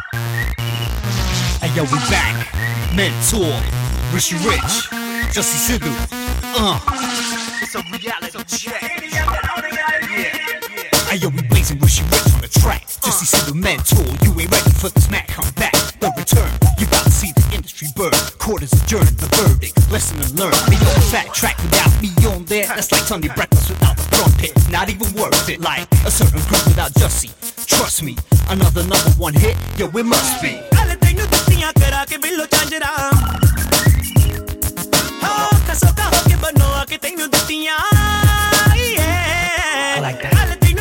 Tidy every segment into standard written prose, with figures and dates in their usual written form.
Hey yo, we back. Mentor, Rishi Rich, Justin Sidhu. It's a reality check. Hey yo, we blazing Rishi Rich on the track. Justin Sidhu, Mentor, you ain't ready for the smack. Come back, the return. You about to see the industry burn. Quarters adjourned, the verdict, lesson to learn. Me on the fat track without me on there. That's like Sunday breakfast without the trumpet. Not even worth it. Like a certain group without Jussie. Trust me, another number one hit, yo, it must be. I like that.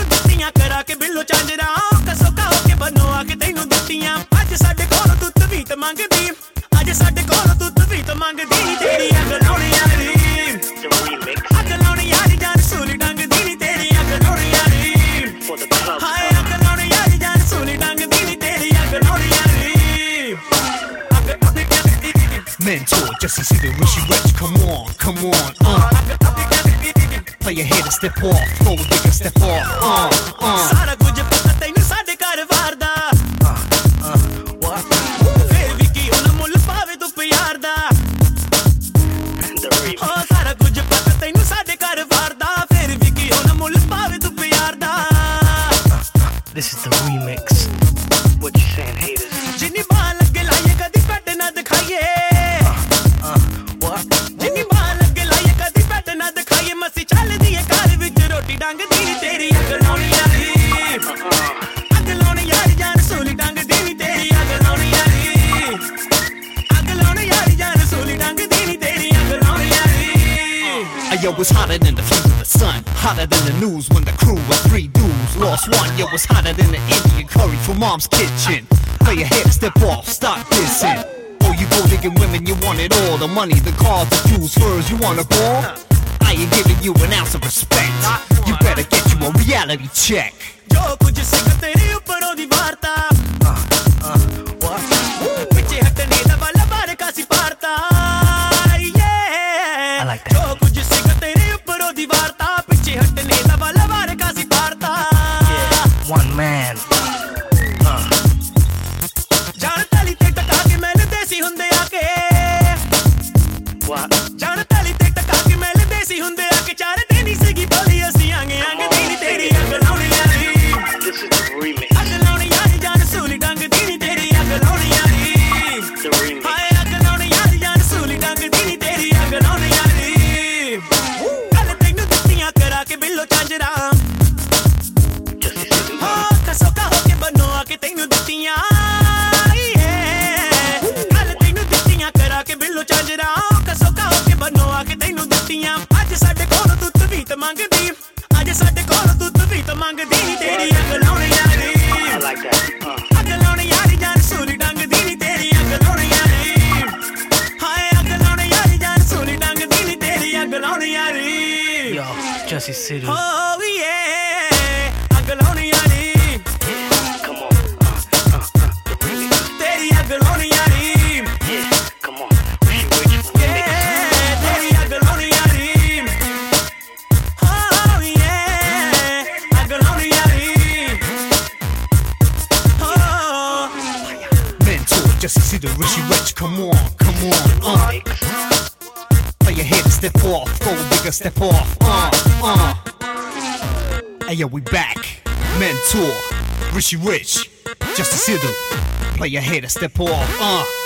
Mentor, Justin Sidhu, Rishi Rich, come on, play your head and step off, go a bigger step off, Sara kuj pata tainu sade ghar var da, what? Fer vi ki hun mull paave tu pyar da, oh sara kuj pata tainu sade ghar var da, fer vi ki hun mull paave tu pyar da. This is the remix. What you saying, haters? Jinni baal lag laiye kadi pet na dikhaiye. Yo, it's hotter than the flames of the sun, hotter than the news when the crew of 3 dudes lost one. Yo, it's hotter than the Indian curry from mom's kitchen. Play your head, step off, stop dissing. Oh, you go digging women, you want it all. The money, the cars, the jewels, furs, you want a ball? I ain't giving you an ounce of respect. You better get you a reality check. Jo kuch sikh tere upparon di varta, what? Piche hatne da wala bare kasi parta. I like that. Jo kuch sikh tere upparon di varta, piche hatne da wala bare kasi parta. Yeah, one man. Jaan tali te taka ke maine desi hunde aake, what? Jaan tali te taka ke maine desi hunde aake, char din hi sigi boli asi aange aange dini teri ang launi yaari. This is the remix. Ang launi yaari jaan suli dang dini teri ang launi yaari. The remix. Hai ang launi yaari jaan suli dang dini teri ang launi yaari. Kal tenu dittiyan kara ke billo chanjra, ha kaso ka ho ke bano aake tenu dittiyan. Kal tenu dittiyan kara ke billo chanjra, kaso ka ho ke bano aake tenu dittiyan. Aj sade kol tut veet mangdi, aj sade kol tut veet mangdi teri ang launi yaari. I like that. Ang launi yaari jaan suli dang dini teri ang launi yaari. Hai ang launi yaari jaan suli dang dini teri ang launi yaari. Yo, Justin Sidhu. Oh yeah, ang launi yaari. Come on, the remix. Teri ang launi yaari. Yeah, come on, Rishi Rich remix. Yeah, teri ang launi yaari. Oh yeah, ang launi yaari. Oh, Mentor, Justin Sidhu, Rishi Rich, come on, play your head and step off, go a bigger step off, Hey yo, we back. Mentor, Rishi Rich, Justin Sidhu, play your head and step off,